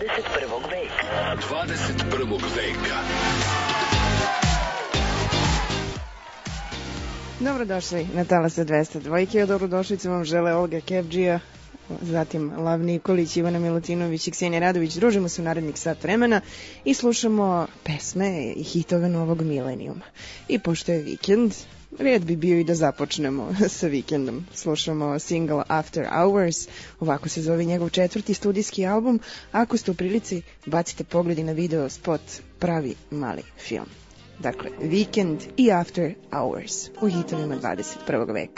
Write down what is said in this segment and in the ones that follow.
21. veka. 21. veka. Dobrodošli na Talasa 202. Dobrodošlicu vam žele Olga Kevdžija, zatim Lav Nikolić, Ivana Milutinović i Ksenija Radović. Družimo se u narednih sat vremena i slušamo pesme i hitove novog milenijuma. I pošto je vikend, red bi bio i da započnemo sa vikendom. Slušamo single After Hours, ovako se zove njegov 4. studijski album. Ako ste u prilici, bacite pogledi na video spot Pravi mali film. Dakle, Weekend i After Hours u hitovima 21. veka.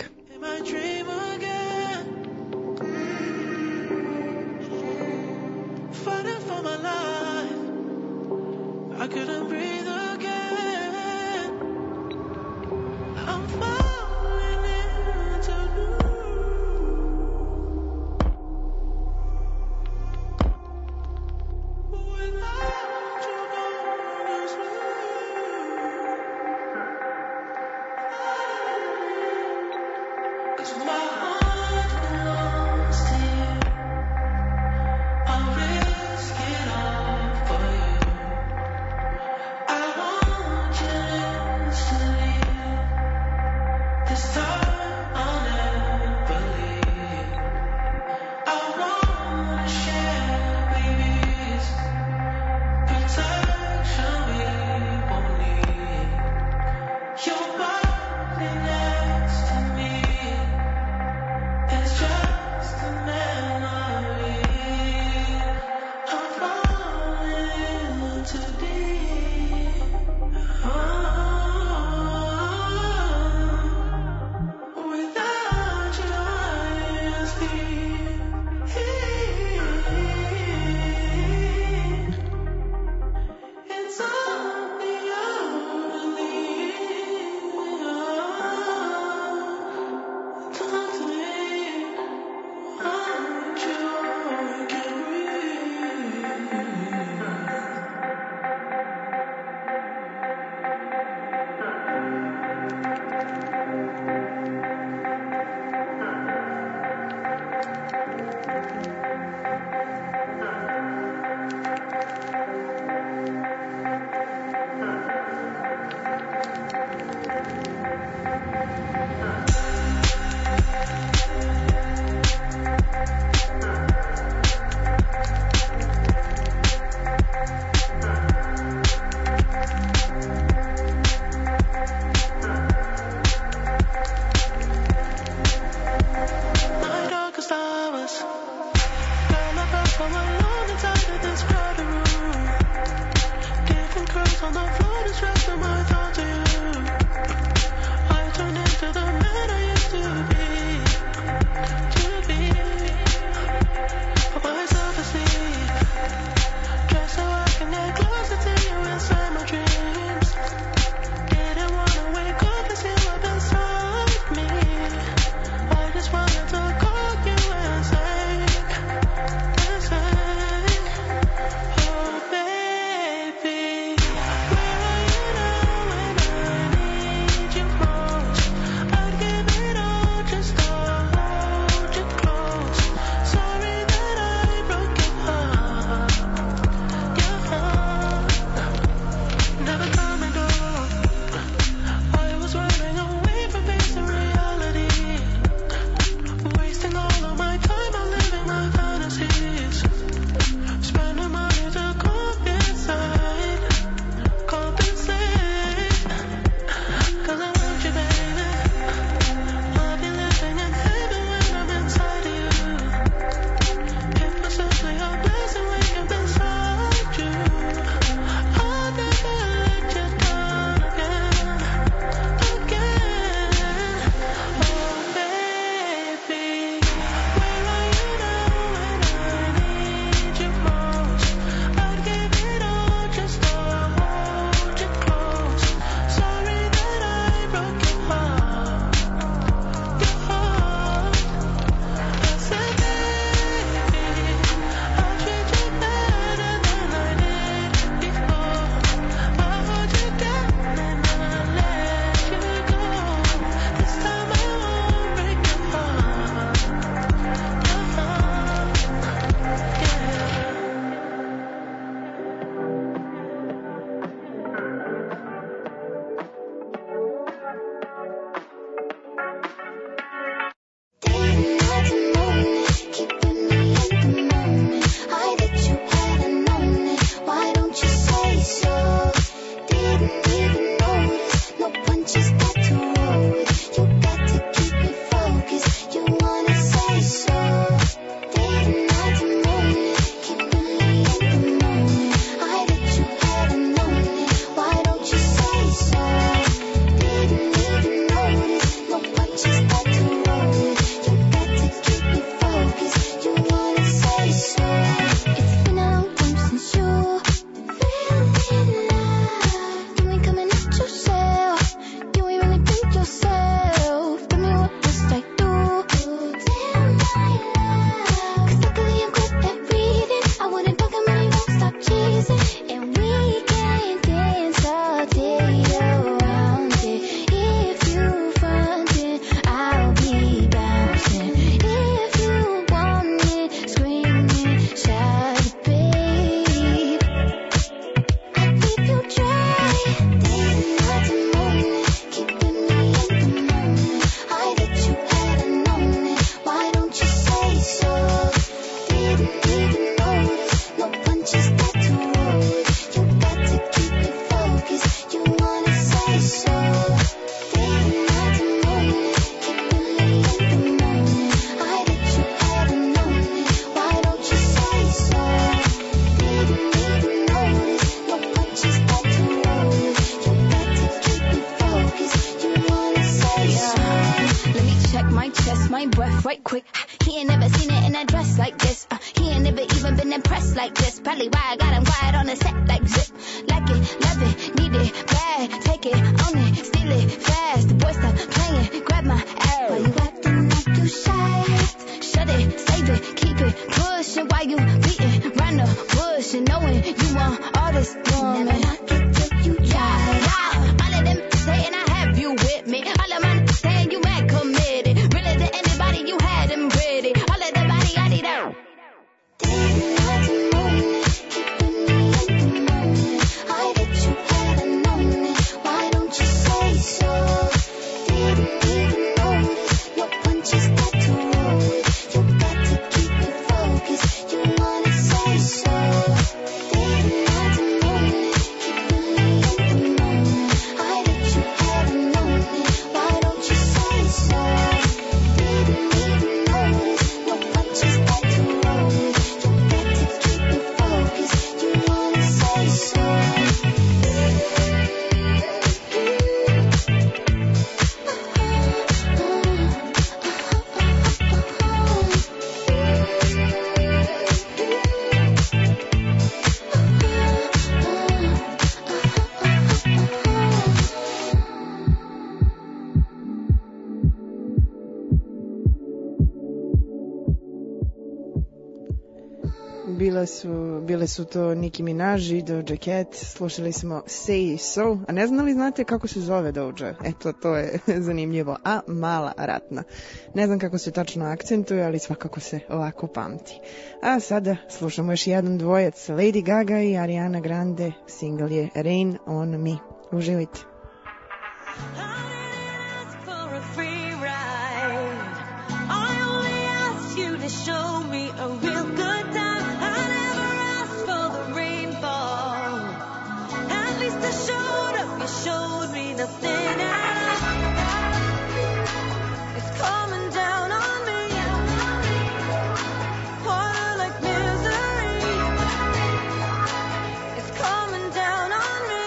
like this. He ain't never even been impressed like this. Probably why I got him quiet on the set like zip. Like it, love it, need it, bad. Take it, own it, steal it, fast. The boy stop playing, grab my ass. Why you acting like you shy? Shut it, save it, keep it pushing. While you beating round the bush and knowing you want all this woman. Never knock it till you try. All of them saying I have you with me. All of my saying you mad committed. Really to anybody you had them ready. All of the body I need out. Day and night and morning, keeping me in the morning. I bet you had known it. Why don't you say so? Didn't even notice your punches got to roll with. You got to keep it focused. You wanna say so? Day and night and morning, keeping me in the morning. I bet you had known it. Why don't you say so? Didn't even notice your punches got to roll with. You got to keep it focused. You wanna say so? Bile su to Nicki Minaj i Doja Cat, slušali smo Say So, a ne znam li znate kako se zove Doja? Eto, to je zanimljivo, a Mala ratna. Ne znam kako se tačno akcentuje, ali svakako se lako pamti. A sada slušamo još jedan dvojac, Lady Gaga i Ariana Grande, single je Rain on Me. Uživajte. Show me a real good time. I never asked for the rainfall. At least I showed up. You showed me nothing at all. It's coming down on me. Water like misery. It's coming down on me.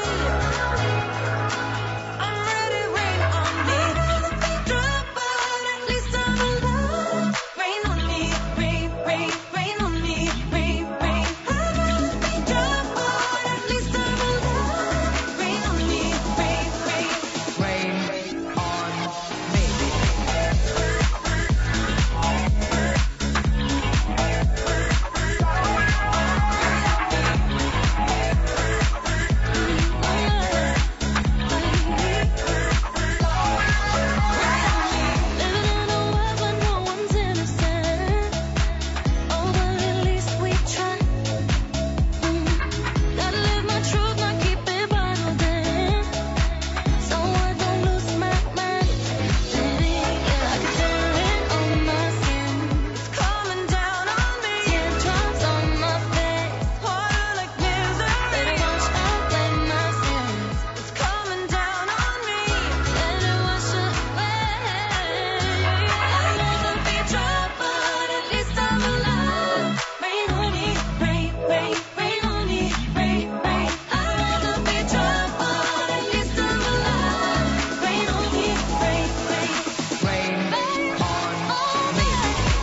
I'm ready, rain on me. Drop, but at least I'm alive. Rain on me. Rain, rain, rain on me. Rain, rain. I'd rather be drunk, but at least I'm alive. Rain on me. Rain, rain. Rain on me. Living in a world where no one's innocent. Oh, but at least we try. Gotta live my truth, not keep it bottled in. So I don't lose my mind. Yeah, I can tell it on my skin. It's coming down on me. Teardrops on my face. Water like misery. Let it wash away my sins. It's coming down on me. Let it wash away. I'd rather be drunk, but at least I'm alive. Rain on me, rain, rain, rain on me, rain, rain. I'd rather be drunk, but at least I'm alive. Rain on me, rain, rain, Rain rain on me.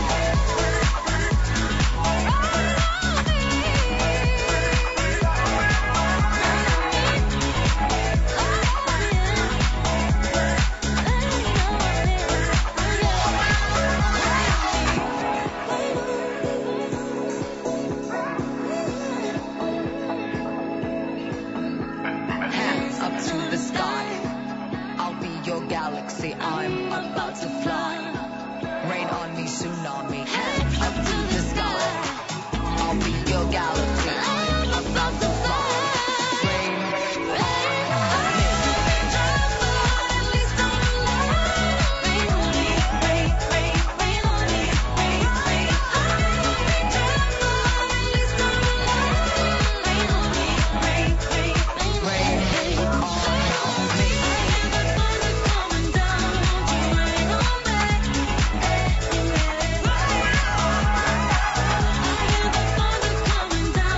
Hands up to the sky. I'll be your galaxy. I'm about to fly. Rain on me, tsunami. Hands up to the sky. I'll be your galaxy. I'm about to fly. Rain on me. at least I'm alive. Rain on me, rain, rain, rain on me, rain, rain. I'd rather be drunk, but at least I'm alive. Rain on me, rain, rain, rain, Rain on me. I hear the thunder coming down. Won't you rain on me? I hear the thunder coming down.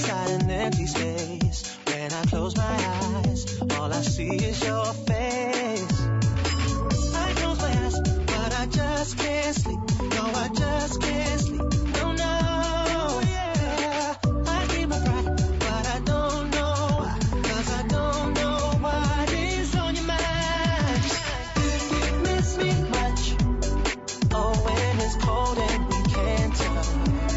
inside an empty space. When I close my eyes, all I see is your face. I close my eyes, but I just can't sleep. No, I just can't sleep. No, no, yeah. I dream of pride, but I don't know why. 'Cause I don't know what is on your mind. Do you miss me much? Oh, when it's cold and we can't touch.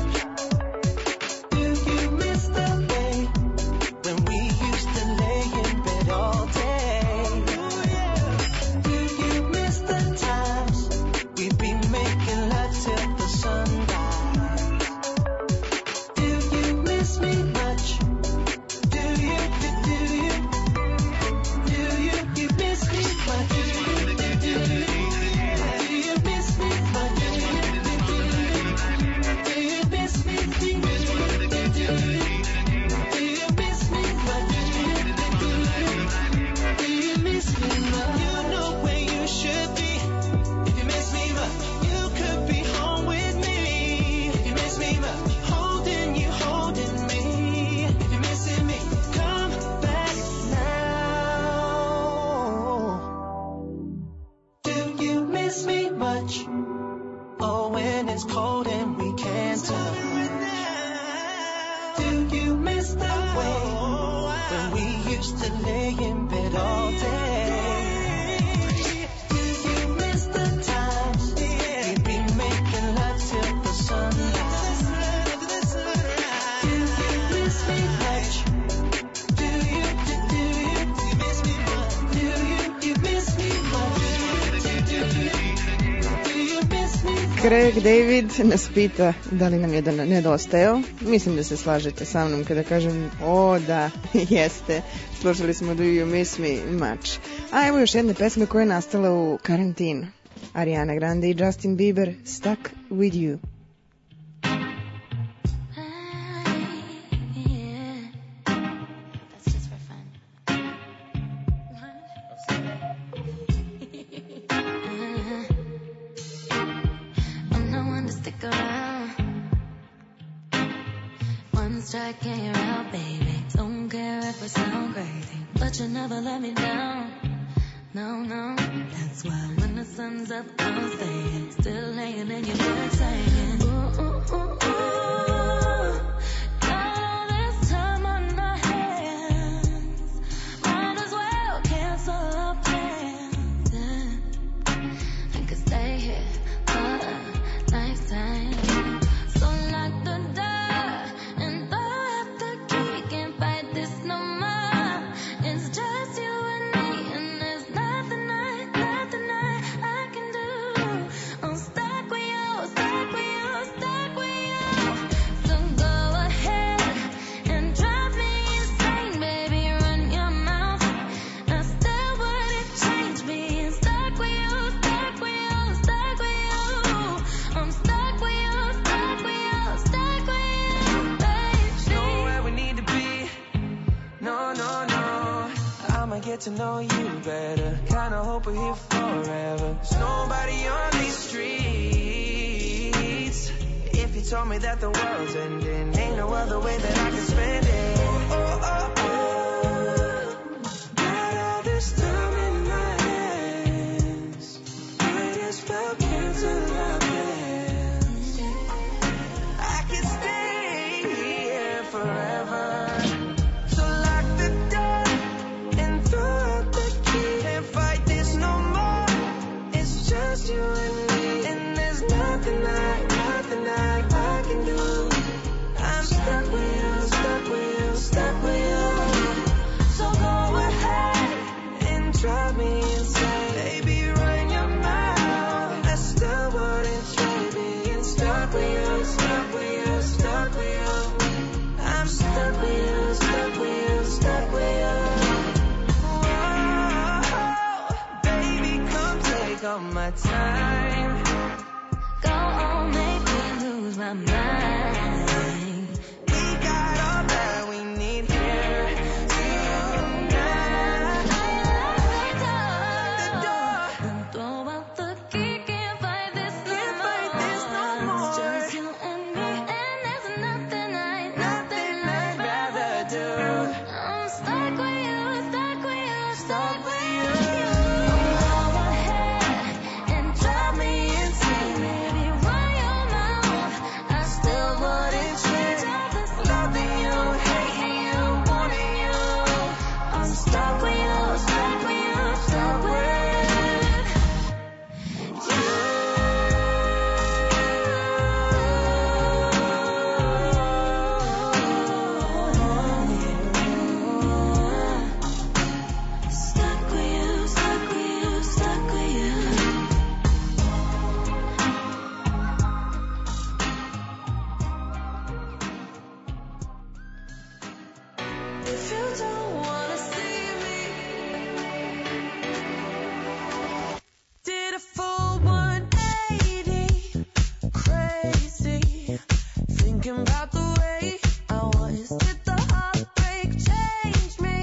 Do you miss the way when we used to lay in bed all day? Do you miss the times we'd be making love till the sunrise? Do you miss me much? Do you miss me much? Do you miss me much? Do you miss me much? Do you miss me much? Do you miss me much? You know where you should be. If you miss me much, you could be home with me. If you miss me much, holding you, holding me. If you're missing me, come back now. Do you miss me much? Oh, when it's cold and we can't touch. Do you miss the way when we used to lay in bed all day? Do you miss the times we'd be making love till the sunrise? Do you miss me much? Do you miss me much? Do you miss me much? Do you miss me much? Craig David nas pita da li nam je nedostajao. Mislim da se slažete sa mnom kada kažem o da, jeste. Slušali smo Do You Miss Me Much. A evo još jedne pesme koja je nastala u karantinu. Ariana Grande i Justin Bieber, Stuck With You. That's just for fun. I'm the one to stick around. One strike and you're out, baby. Don't care if I sound crazy, but you never let me down. No, no, that's why when the sun's up, I'll stay still laying in your bed saying, ooh, ooh, ooh, ooh. Got all this time on our hands, might as well cancel our plans. I could stay here for a lifetime. So lock the door and throw out the key. Can't fight this no more. It's just you and me, and there's nothing I can do. I'm stuck with you, stuck with you, stuck with you. So go ahead and drive me insane, baby. Run your mouth. I still wouldn't change being stuck with you, stuck with you, stuck with you. I'm stuck with you, stuck with you, stuck with you, baby. Know where we need to be. No, no, no. I'ma get to know you better. Kinda hope we're here forever. There's nobody on these streets. If you told me that the world's ending, ain't no other way that I can spend it. Oh, oh, oh. Got all this time in my hands. Might as well cancel our plans. I could stay here forever. So lock the door and throw out the key. Can't fight this no more. It's just you and me, and there's nothing I can do. I'm stuck with you, stuck with you, stuck with you. So go ahead and drive me insane, baby. Run your mouth. I still wouldn't trade being stuck with you, stuck with you, stuck with you. I'm stuck with you, stuck with you, stuck with you. Whoa, baby, come take all my time. Go on, make me lose my mind. We got all that we need here tonight. The door. Throw out the key, can't fight this no Can't more. fight this no more. It's just you and me, and there's nothing I'd Nothing I'd rather don't wanna see me, did a full 180, crazy, thinking about the way I was. Did the heartbreak change me?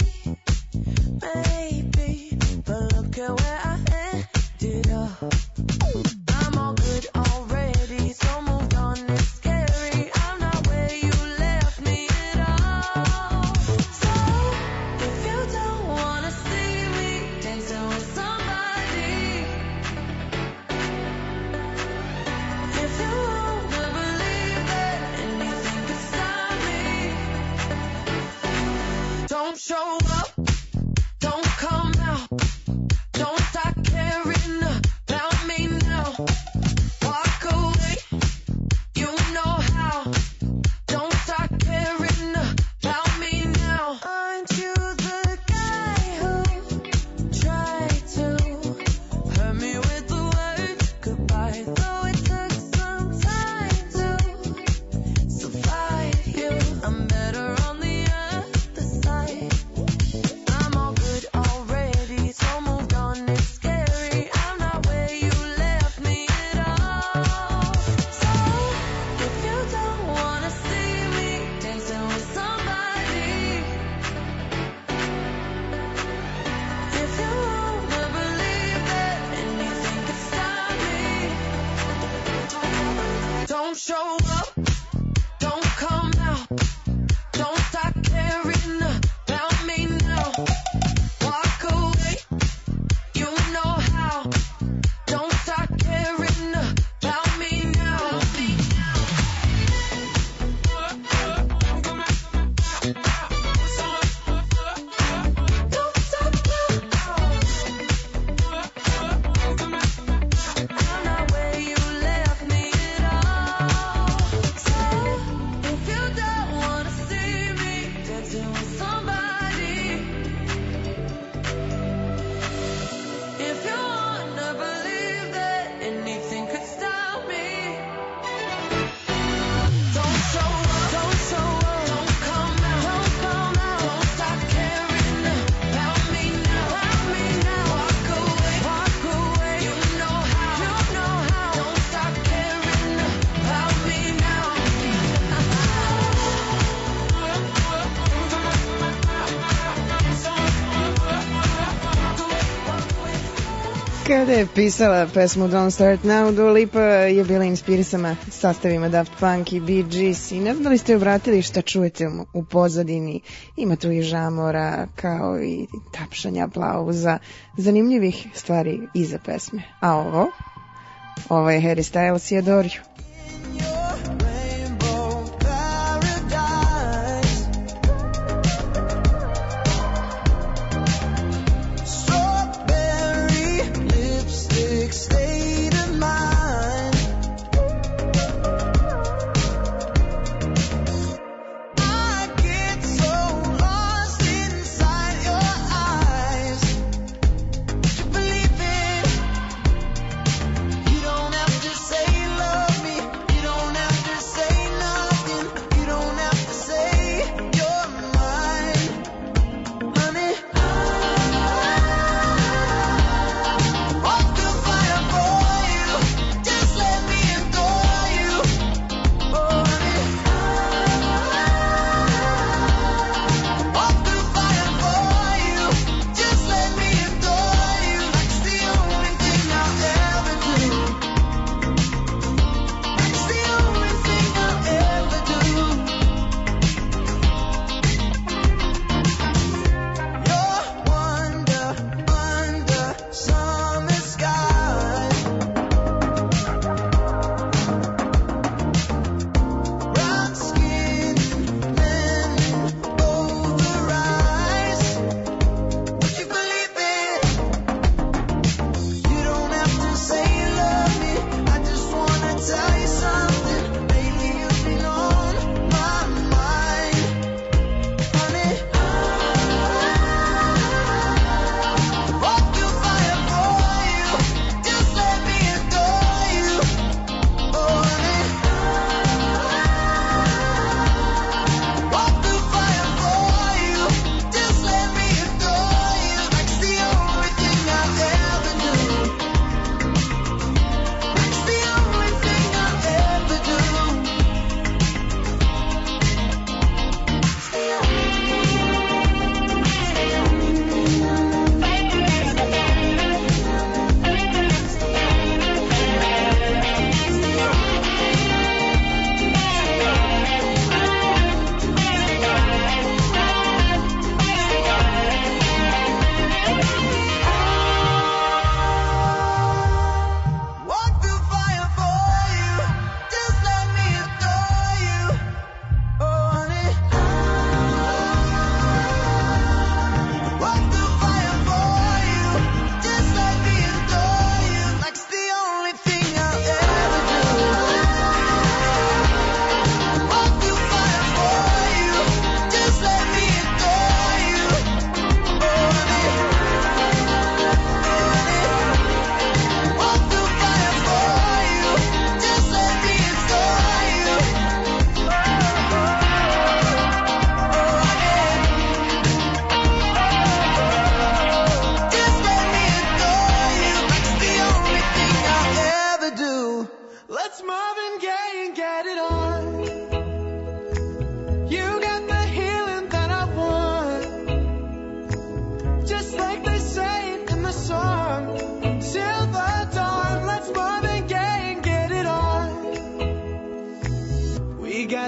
Maybe, but look at where I ended up. I'm all good already, so moved on, it's scary. I'm not where you left me at all. So, if you don't wanna see me dancing with somebody, if you wanna believe that anything could stop me, don't show up, don't come out, don't start caring about me now. Walk away, you know how. Don't start caring about me now. Aren't you the guy who tried to hurt me with the word goodbye? Though it took some time to survive you, I'm better on the other side. I'm all good already, so moved on, it's scary. I'm not where you left me at all. So, if you don't wanna see me dancing with somebody, if you wanna believe that anything could stop me, don't show up, don't come out, don't start caring about me now. Walk away, you know how. Don't start caring about me now. Don't stop now. I'm not where you left me at all. So, if you don't wanna see me dancing with somebody, if you wanna believe that anything could stop me, don't show up, don't come out, don't start caring about me now, walk away, you know how, don't start caring about me now. Kada je pisala pesmu Don't Start Now, Dua Lipa je bila inspirisana sastavima Daft Punk i Bee Gees i ne znam da li ste obratili šta čujete u pozadini. Ima tu i žamora kao i tapšanja, aplauza, zanimljivih stvari iza pesme. A ovo je Harry Styles i Adore You. Rainbow paradise, strawberry lipstick state of mind. I get so lost inside your eyes. You believe it. You don't have to say you love me.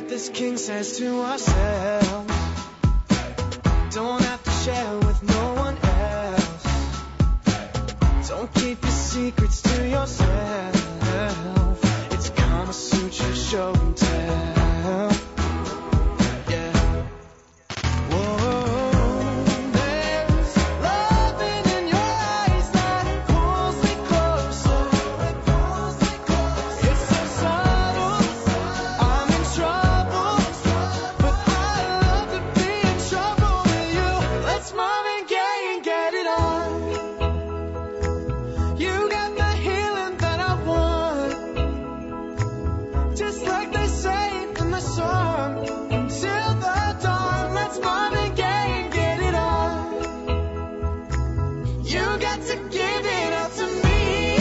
got this king size to ourselves. Don't have to share with no one else. Don't keep your secrets to yourself. It's Kama Sutra show and tell. Yeah. Whoa, there's loving in your eyes that pulls me closer. It's so subtle, I'm in trouble, but I love to be in trouble with you. Let's Marvin Gaye and get it on. You got the healing that I want, just like they say in the song. Until the dawn, let's Marvin Gaye and get it on. You got to give it up to me.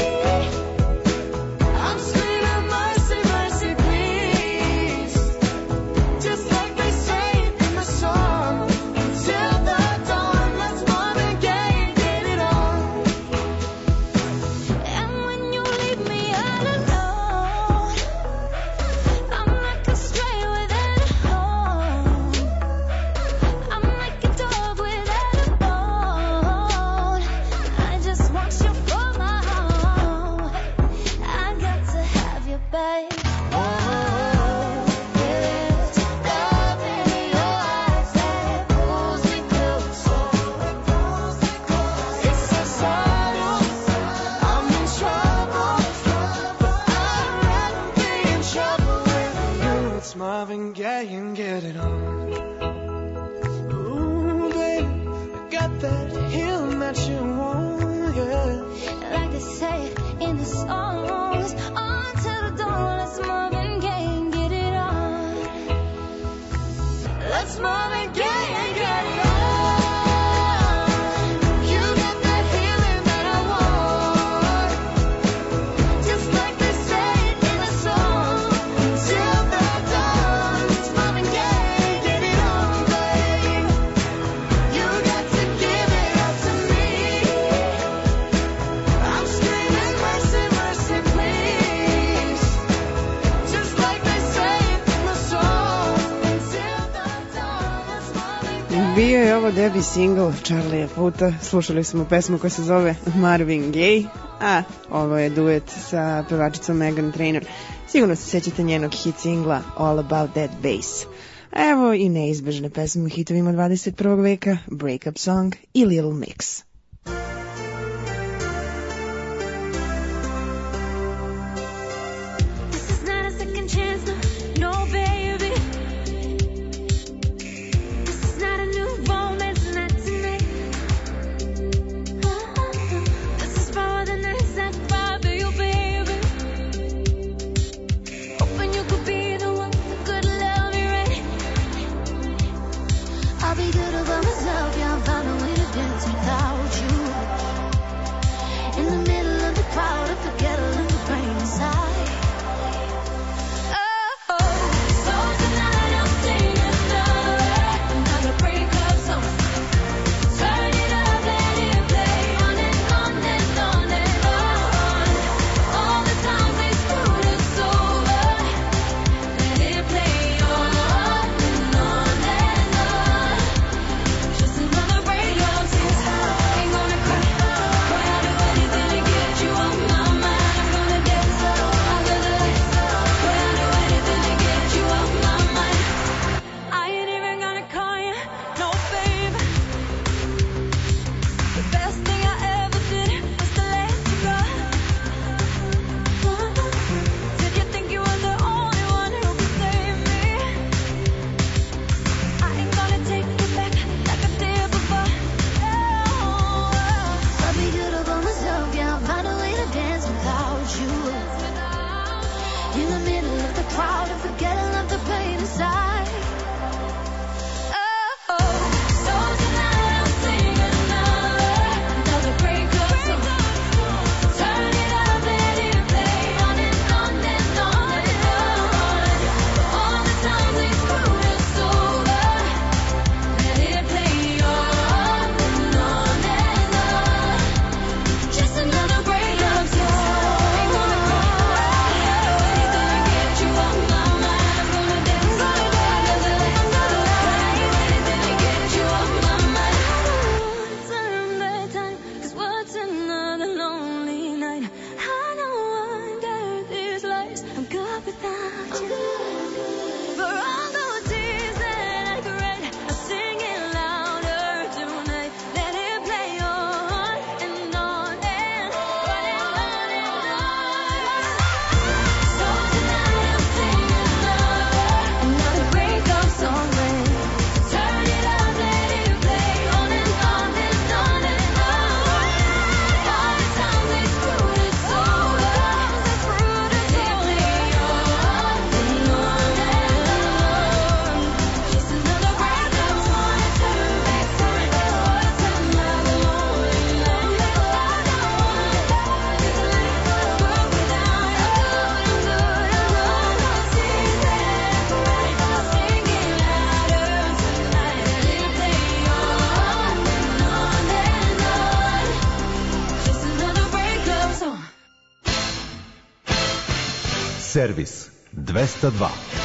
I'm screaming mercy, mercy, please. Just like they say in the song. Until the dawn, let's Marvin Gaye and get it on. And when you leave me all alone, I'm like a stray without a home. I'm like a dog without a bone. I just want you for my home. I got to have you, babe. There's love in your eyes that pulls me closer. It's so subtle, I'm in trouble, but I'd rather be in trouble with you. It's Marvin Gaye and get it on. Ooh, baby, I got that healing that you want, yeah. Like they say in the songs, until the dawn, let's Marvin Gaye and get it on. Let's Marvin Gaye and get it on. You got that healing that I want, just like they say in the song. Till the dawn, it's Marvin Gaye and get it on, babe. You got to give it up to me. I'm screaming mercy, mercy, please. Just like they say in the song. Until the dawn, it's Marvin Gaye. Bio je ovo debi single Charlieja Puta. Slušali smo pesmu koja se zove Marvin Gaye, a ovo je duet sa pevačicom Meghan Trainor. Sigurno se sjećate njenog hit singla All About That Bass. A evo i neizbežne pesme u hitovima 21. veka, Breakup Song i Little Mix. This is not a second chance, no, no, baby. This is not a new romance, not tonight. This is more than this, I bother you, baby. Hoping you could be the one who could love me right. I'll be good about myself, yeah, I'll find a way to dance without you. In the middle of the crowd, I forget a little pain inside. Oh, so tonight I'm singing another breakup song. Turn it up, let it play on and on and on and on. All the times they screwed us over, let it play on and on and on. Just in my Servis 202.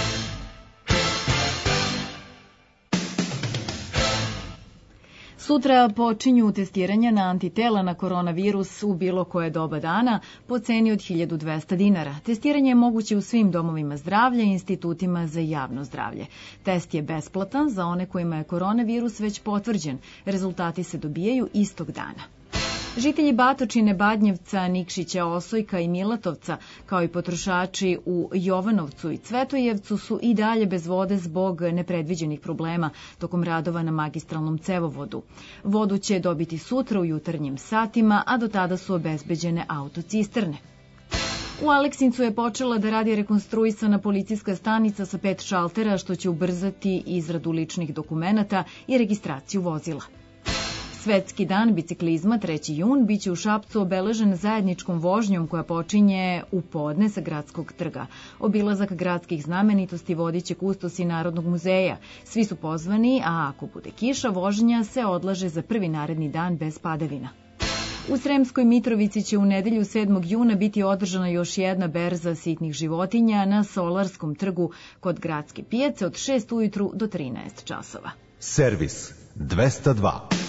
Sutra počinju testiranja na antitela na koronavirus u bilo koje doba dana po ceni od 1200 dinara. Testiranje je moguće u svim domovima zdravlja i institutima za javno zdravlje. Test je besplatan za one kojima je koronavirus već potvrđen. Rezultati se dobijaju istog dana. Žitelji Batočine, Badnjevca, Nikšića, Osojka i Milatovca, kao i potrošači u Jovanovcu i Cvetojevcu su i dalje bez vode zbog nepredviđenih problema tokom radova na magistralnom cevovodu. Vodu će dobiti sutra u jutarnjim satima, a do tada su obezbeđene autocisterne. U Aleksincu je počela da radi rekonstruisana policijska stanica sa 5 šaltera, što će ubrzati izradu ličnih dokumenata i registraciju vozila. Svetski dan biciklizma 3. jun biće u Šapcu obeležen zajedničkom vožnjom koja počinje u podne sa Gradskog trga. Obilazak gradskih znamenitosti vodit će kustosi Narodnog muzeja. Svi su pozvani, a ako bude kiša, vožnja se odlaže za prvi naredni dan bez padavina. U Sremskoj Mitrovici će u nedelju 7. juna biti održana još jedna berza sitnih životinja na Solarskom trgu kod gradske pijace od 6 ujutru do 13 časova. Servis 202.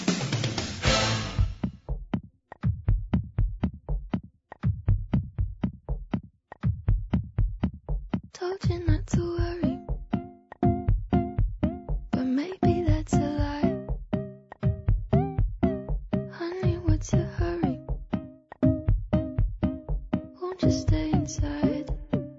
Told you not to worry, but maybe that's a lie. Honey, what's your hurry? Won't you stay inside?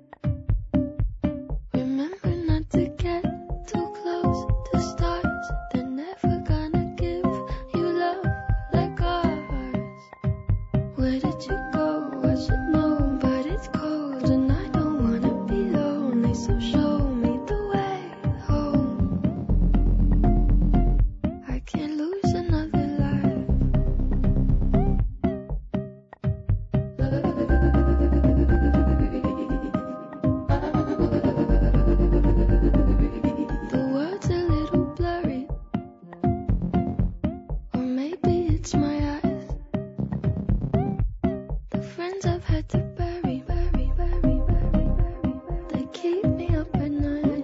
Remember not to get too close to stars. They're never gonna give you love like ours. Where did you go? I should know, but it's cold and I don't wanna be lonely, so show me the way home. I can't lose another life. The words a little blurry, or maybe it's my eyes. The friends I've had to bury, they keep me up at night.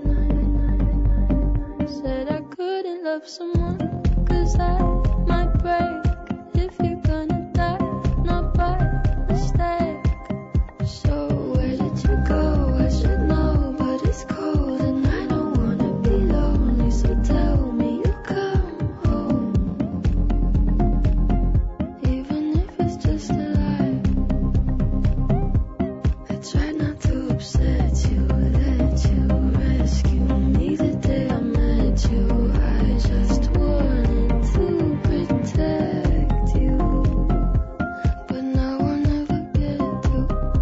Said I couldn't love someone, 'cause I might break if you're gonna die, not by mistake. So where did you go? I should know, but it's cold and I don't wanna be lonely, so tell me you come home. Even if it's just a lie, I try not to upset you, let you rescue me the day I met you. I just wanted to protect you, but now I'll never get to.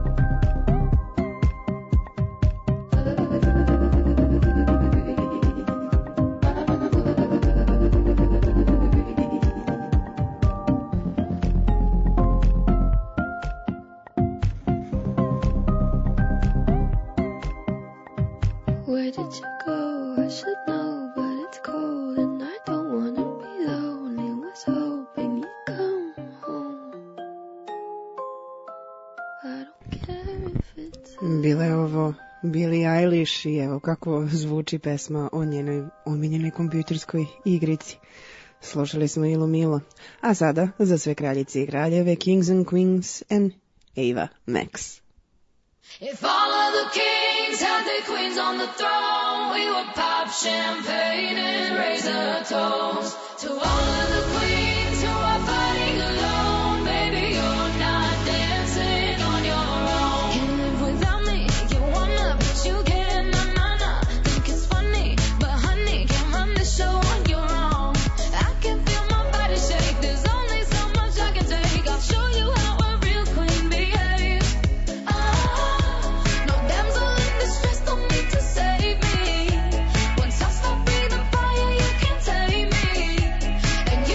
Where did you go? I should know, but it's cold and I don't wanna be lonely. Was hoping you'd come home. I don't care if it's Bila je ovo Billie Eilish i evo kako zvuči pesma o njenoj omiljenoj kompjuterskoj igrici. Slušali smo Ilu Milo, a sada za sve kraljice i kraljeve Kings and Queens and Ava Max. If all of the kings had their queens on the throne, we would pop champagne and raise a toast to all of the queens who are fighting alone. Baby, you're not dancing on your own. Can't live without me, you wanna, but you can't, nah. Think it's funny, but honey, can't run the show on your own. I can feel my body shake, there's only so much I can take. I'll show you how a real queen behaves. No damsel in distress, don't need to save me. Once I stop breathing fire, you can't tame me. And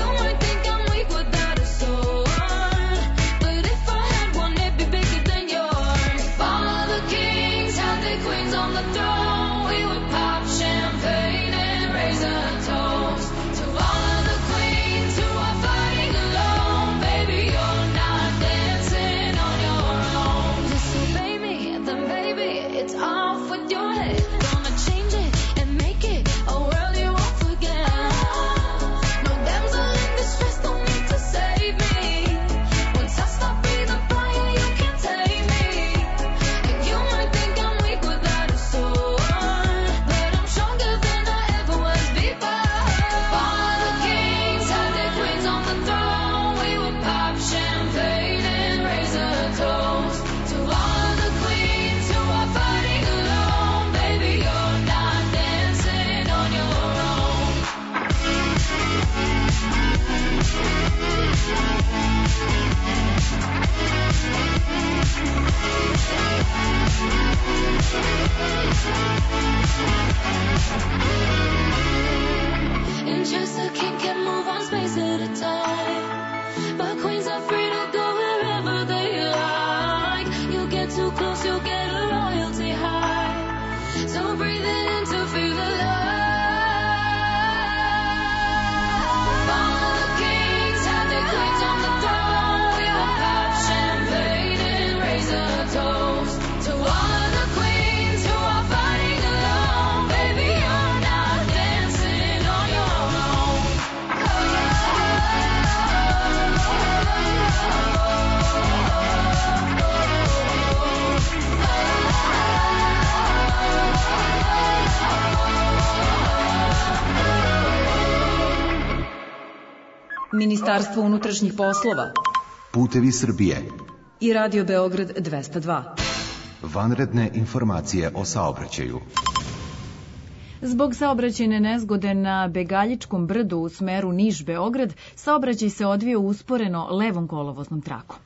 Ministarstvo unutrašnjih poslova Putevi Srbije i Radio Beograd 202. Vanredne informacije o saobraćaju. Zbog saobraćajne nezgode na Begaljičkom brdu u smeru Niš-Beograd, saobraćaj se odvija usporeno levom kolovoznom trakom.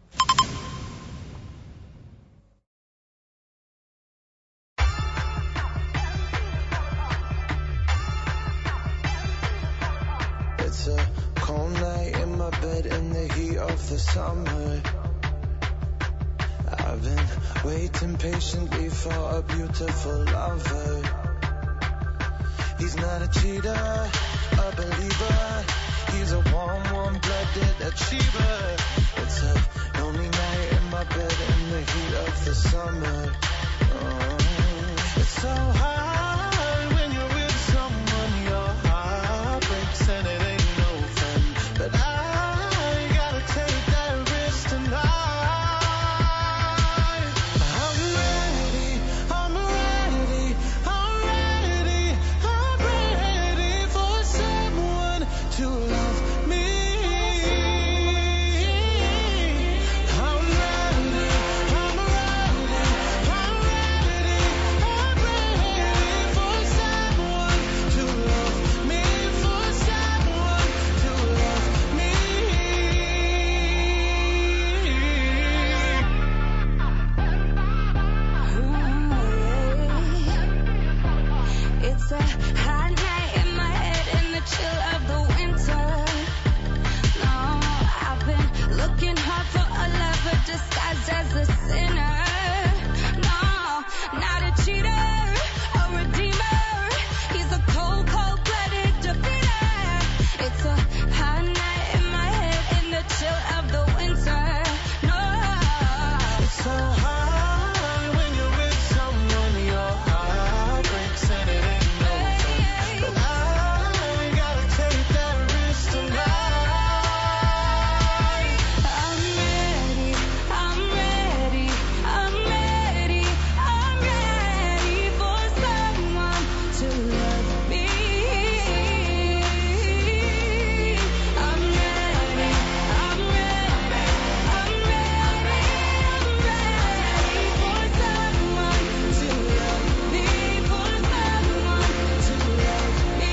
It's a cold night in my bed in the heat of the summer. I've been waiting patiently for a beautiful lover. He's not a cheater, a believer. He's a warm, warm-blooded achiever. It's a lonely night in my bed in the heat of the summer. Oh, it's so hard when you're with someone. Your heart breaks and it ain't no fun. But I gotta take that risk tonight. I'm ready, I'm ready, I'm ready, I'm ready for someone to love me. I'm ready, I'm ready, I'm ready, I'm ready for someone to love me, for someone to love me. It's a hot night in my head in the chill of the winter. No, I've been looking hard for a lover disguised as a sinner. No, not a cheater, a redeemer. He's a cold, cold-blooded defeater. It's a hot night in my head in the chill of the winter. No, It's so hard when you're with someone. Your heart breaks and it ain't no fun. But I gotta take that risk tonight. I'm ready, I'm ready, I'm ready, I'm ready for someone to love me. I'm ready, I'm ready, I'm ready, I'm ready for someone to love me, for someone to love me.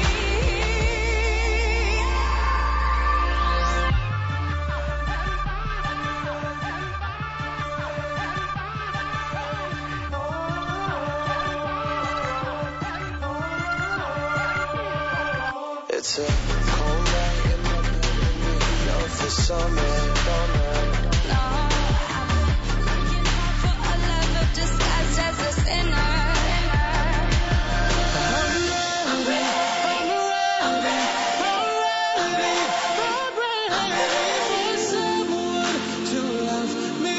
It's a cold night in my bed in the heat of the summer. No, I've been looking hard for a lover disguised as a sinner. I'm ready, I'm ready, I'm ready for someone to love me.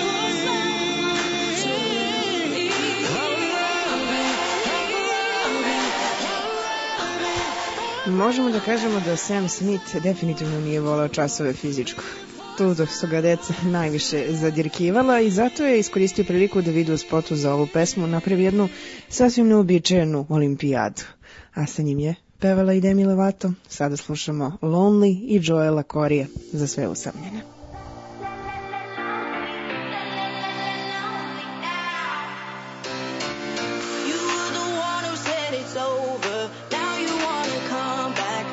Možemo da kažemo da Sam Smith definitivno nije volao časove fizičkog. Tu su ga deca najviše zadirkivala i zato je iskoristio priliku da vidi u spotu za ovu pesmu napravi jednu sasvim neobičajenu olimpijadu. A sa njim je pevala i Demi Lovato. Sada slušamo Lonely i Joela Corija za sve usamljene. You were the one who said it's over. Now you wanna come back.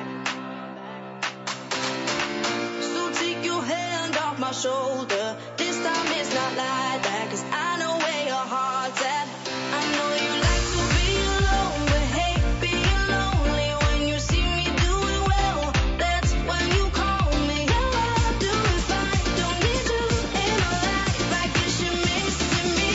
So take your hand off my shoulder. This time it's not like that, 'cause I know where your heart's at. I know you like to be alone, but hate being lonely. When you see me doing well, that's when you call me. Now what I do is fine, don't need you in my life. I guess you're missing me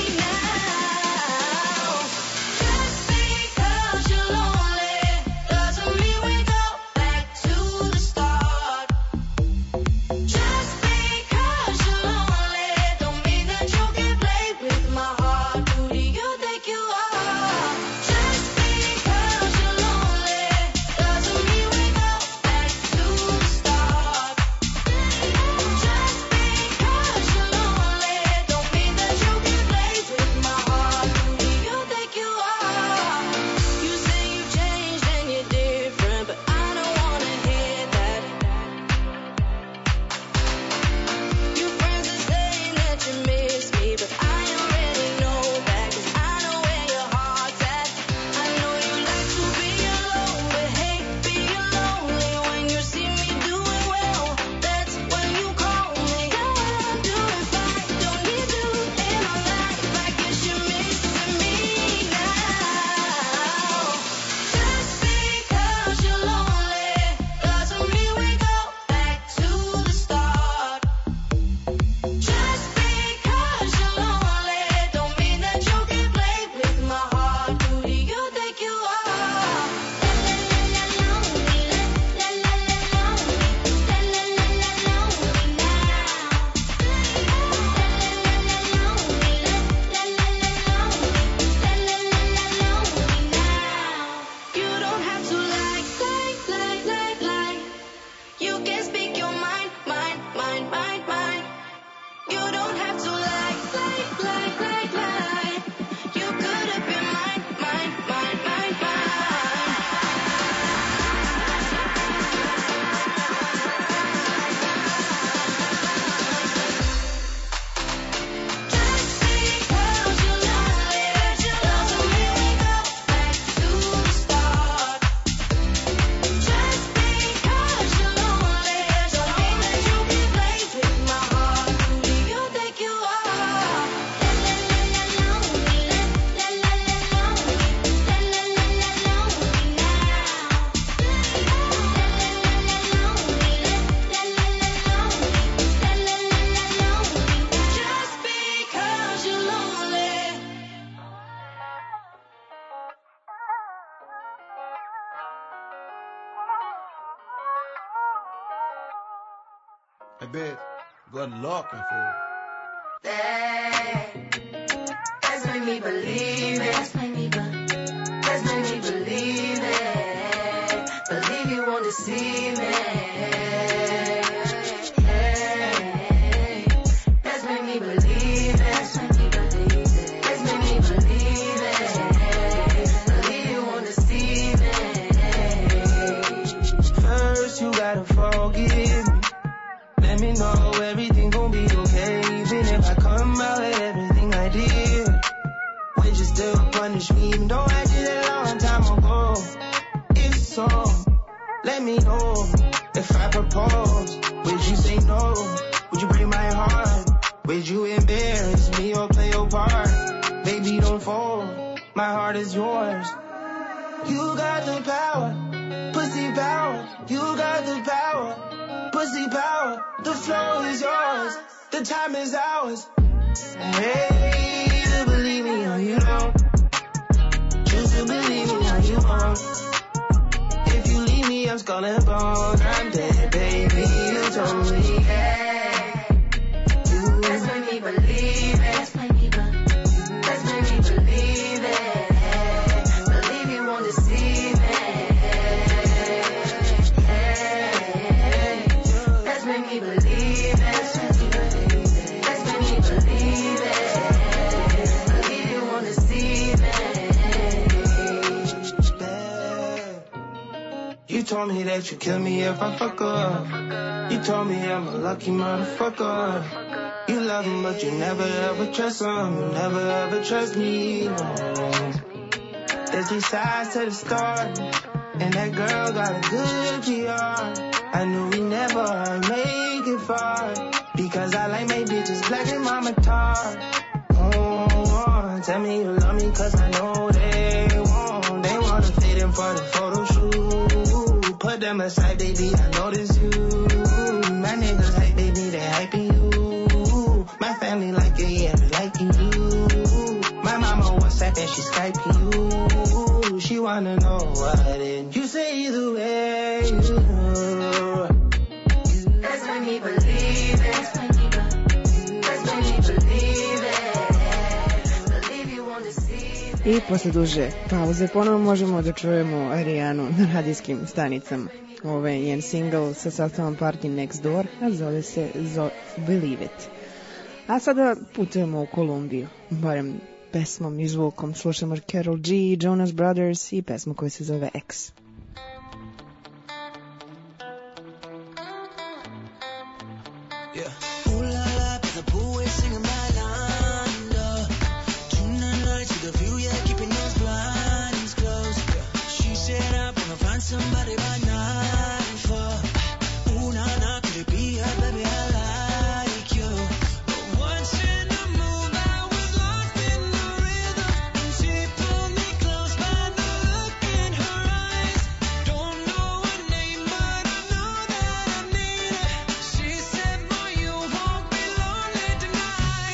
now. Just because you're lonely doesn't mean we go back to the start. Just because you're lonely don't mean that you'll get I bet. Good looking fool. Let's make me believe it. Let's make me believe it. Believe you won't deceive me. Let's make me believe it. Let's make me believe it. Let's make me believe it. Believe you won't deceive me. First you gotta forgive me. Let me know everything gon' be okay. Even if I come out with everything I did, would you still punish me even though I did it a long time ago? If so, let me know. If I propose, would you say no? Would you break my heart? Would you embarrass me or play your part? Baby, don't fold, my heart is yours. You got the power, pussy power. You got the power, pussy power. The flow is yours, the time is ours. Hey, you believe me or you don't. Choose to believe me or you won't. If you leave me, I'm skull and bone. I'm dead, baby. You told me, hey. Let's make me believe it. Let's make me believe it. Believe you won't deceive me. Let's make me believe it. Let's make me believe it. Let's make me believe it. Believe you won't deceive me. You told me that you kill me if I fuck up. You told me I'm a lucky motherfucker. You love him but you never ever trust him. You never ever trust me, no. There's two sides to the story, and that girl got a good PR. I knew we never make it far, because I like my bitches black and mama tar. Oh, tell me you love me cause I know they won't. They wanna fit in for the photo shoot. Put them aside, baby, I notice you. My niggas hype, baby, they hyping you. My family like it, yeah, they like you. My mama WhatsApp and she Skyping you. She wanna know what did you say either way. Let's make me believe it. Let's make me believe it. Believe you won't deceive me. I posle duže pauze ponovo možemo da čujemo Arijanu na radijskim stanicama. Ovo je njen single sa sastavom Party Next Door, a zove se Believe It. A sada putujemo u Kolumbiju, barem pesmom i zvukom. Slušamo Karol G, Jonas Brothers i pesmu koja se zove X. Somebody by night for una could be a baby I like you. But once in the mood I was lost in the rhythm, and she pulled me close by the look in her eyes. Don't know her name but I know that I need her. She said, boy, you won't be lonely tonight.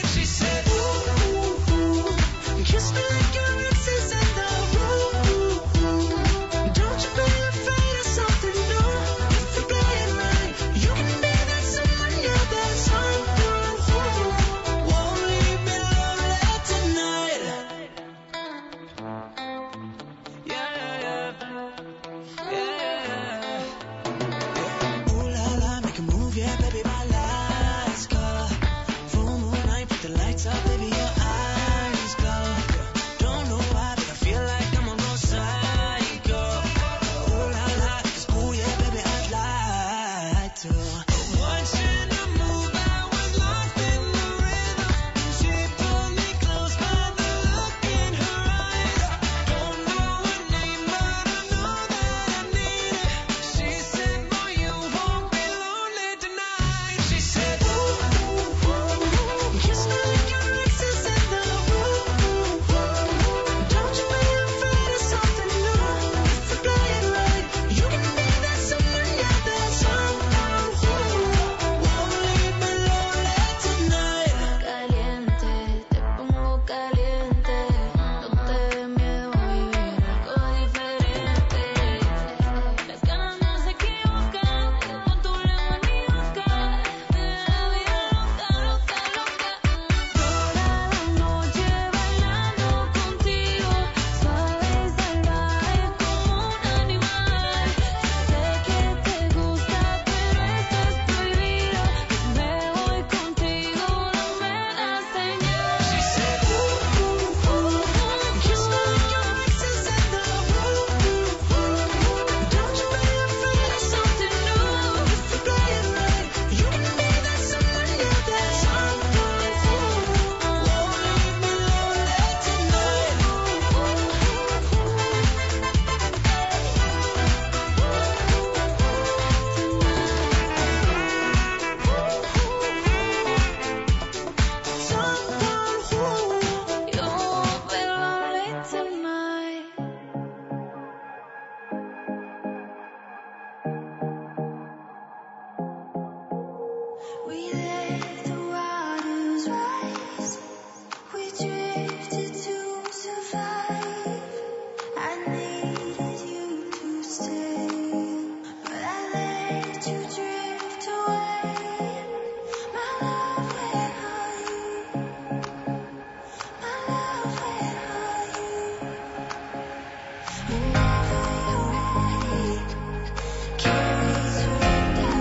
We let the waters rise. We drifted to survive. I needed you to stay, but I let you drift away. My love, where are you? My love, where are you? Whenever you're ready, can we surrender?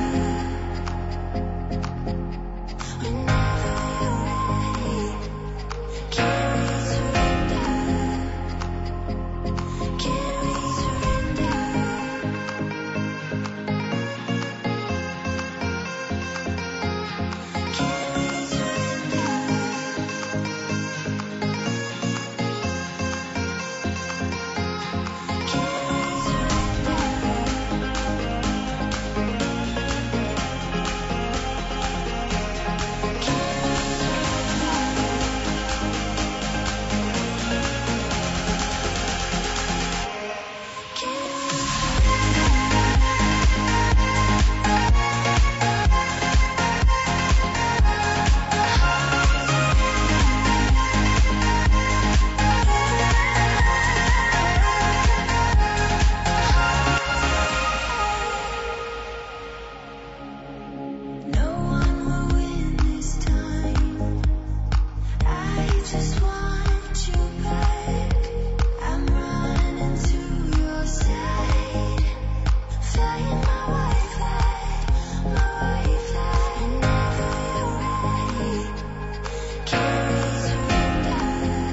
Whenever you're ready, can we surrender? Can we surrender? Can we No one will win this time. I just want you back. I'm running to your side, flying my white flag. Whenever you're ready, can we surrender?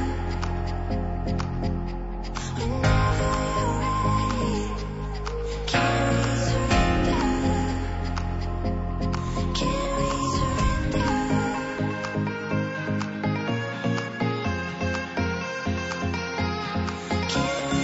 Whenever you're ready, can we surrender? Can we surrender? Can we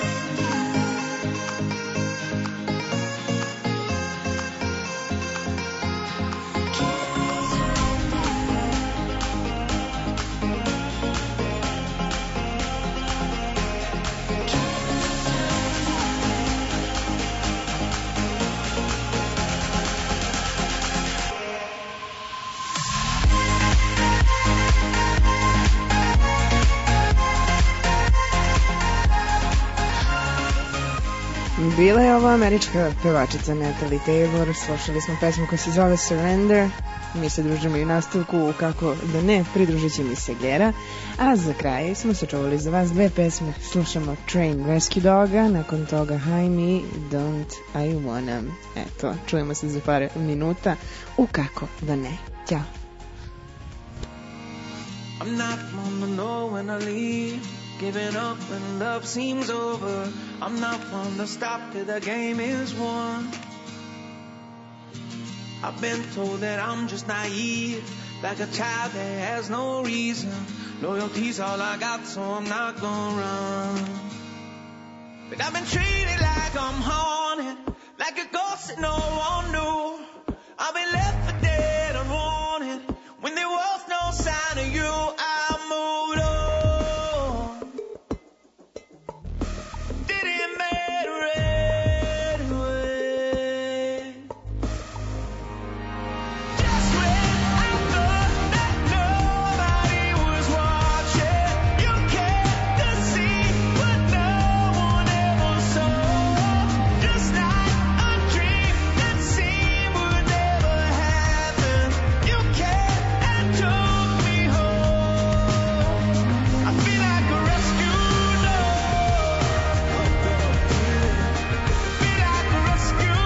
Bila je ova američka pevačica Natalie Taylor, slušali smo pesmu koja se zove Surrender. Mi se družimo i u nastavku, kako da ne, pridružit će mi se Gera. A za kraj smo se čuvali za vas dve pesme. Slušamo Train Rescue Doga, nakon toga High Me, Don't I Wanna. Eto, čujemo se za par minuta u kako da ne. Ćao. I'm not one to know when I leave, giving up when love seems over. I'm not one to stop till the game is won. I've been told that I'm just naive, like a child that has no reason. Loyalty's all I got, so I'm not gonna run. But I've been treated like I'm haunted, like a ghost that no one knew. I've been left for dead unwanted, when there was no sign of you. I moved on. Didn't matter anyway. Just when I thought that nobody was watching, you came to see what no one ever saw. Just like a dream that seemed would never happen. You came and took me home. I feel like a rescue dog. Feel like a rescue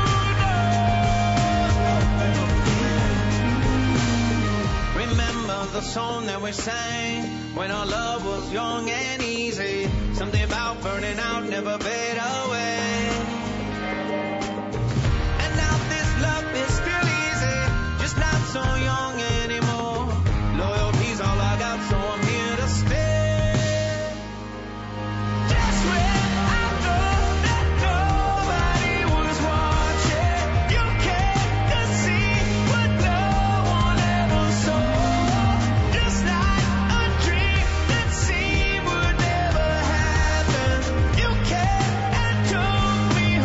dog. Remember the song that we sang when our love was young and easy. Something about burning out never fade away. And now this love is still easy, just not so young anymore. Loyalty's all I got, so I'm here to stay. Just when I thought that nobody was watching, you came to see what no one ever saw. Just like a dream that seemed would never happen. You came and took me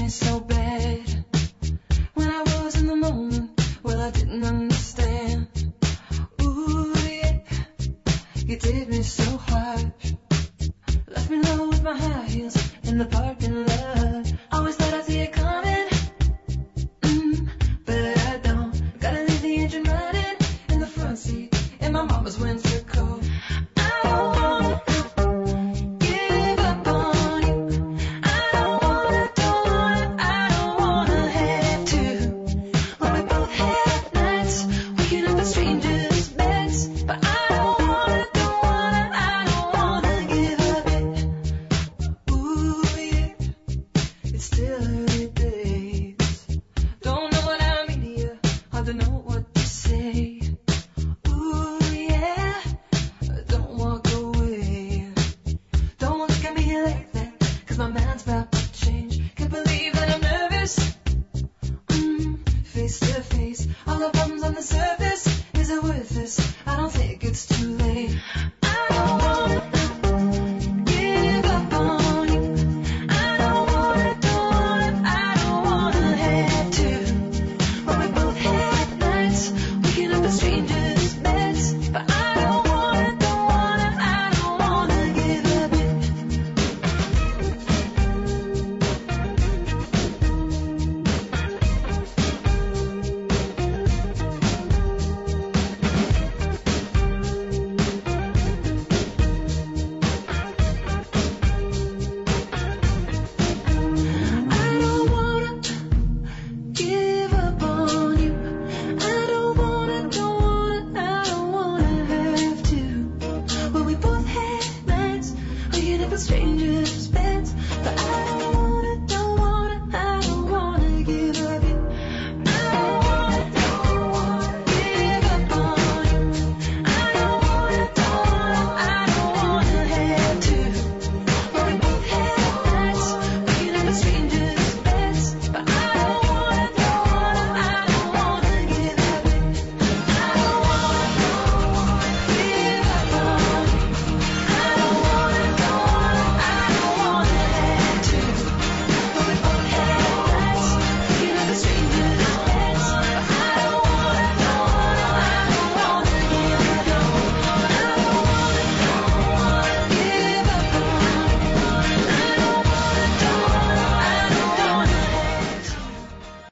so